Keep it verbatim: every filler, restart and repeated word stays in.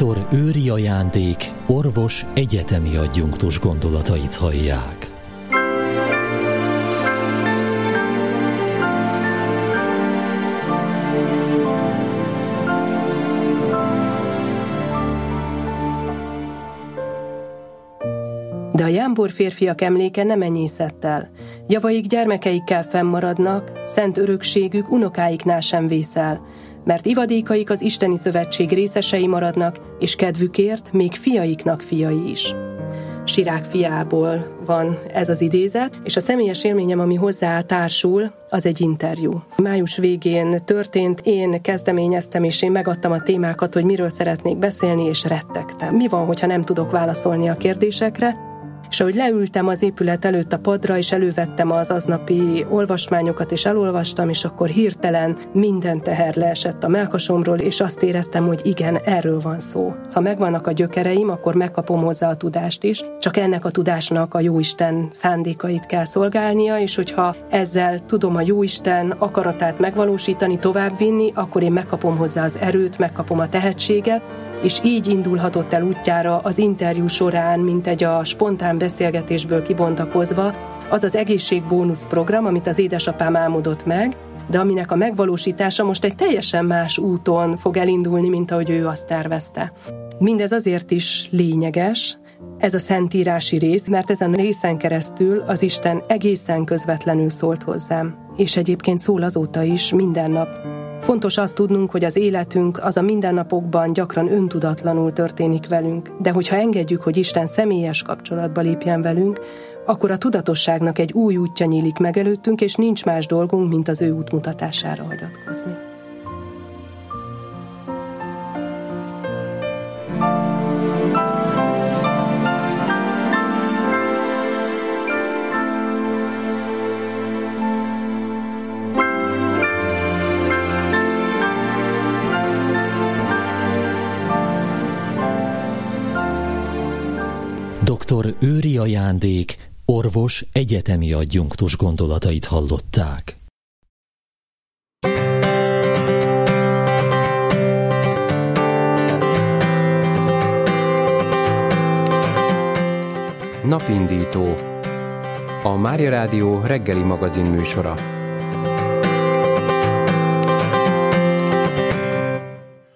doktor Őri Ajándék, orvos, egyetemi adjunktus gondolatait hallják. De a jámbor férfiak emléke nem enyészett el. Javaik gyermekeikkel fennmaradnak, szent örökségük unokáiknál sem vészel, mert ivadékaik az isteni szövetség részesei maradnak, és kedvükért még fiaiknak fiai is. Sirák fiából van ez az idézet, és a személyes élményem, ami hozzá társul, az egy interjú. Május végén történt, én kezdeményeztem, és én megadtam a témákat, hogy miről szeretnék beszélni, és rettegtem. Mi van, hogyha nem tudok válaszolni a kérdésekre? És ahogy leültem az épület előtt a padra, és elővettem az aznapi olvasmányokat, és elolvastam, és akkor hirtelen minden teher leesett a mellkasomról, és azt éreztem, hogy igen, erről van szó. Ha megvannak a gyökereim, akkor megkapom hozzá a tudást is, csak ennek a tudásnak a Jóisten szándékait kell szolgálnia, és hogyha ezzel tudom a Jóisten akaratát megvalósítani, továbbvinni, akkor én megkapom hozzá az erőt, megkapom a tehetséget, és így indulhatott el útjára az interjú során, mint egy a spontán beszélgetésből kibontakozva, az az egészségbónusz program, amit az édesapám álmodott meg, de aminek a megvalósítása most egy teljesen más úton fog elindulni, mint ahogy ő azt tervezte. Mindez azért is lényeges, ez a szentírási rész, mert ezen a részen keresztül az Isten egészen közvetlenül szólt hozzám, és egyébként szól azóta is minden nap. Fontos azt tudnunk, hogy az életünk az a mindennapokban gyakran öntudatlanul történik velünk, de hogyha engedjük, hogy Isten személyes kapcsolatba lépjen velünk, akkor a tudatosságnak egy új útja nyílik meg előttünk, és nincs más dolgunk, mint az ő útmutatására hagyatkozni. doktor Őri Ajándék, orvos, egyetemi adjunktus gondolatait hallották. Napindító. A Mária Rádió reggeli magazin műsora.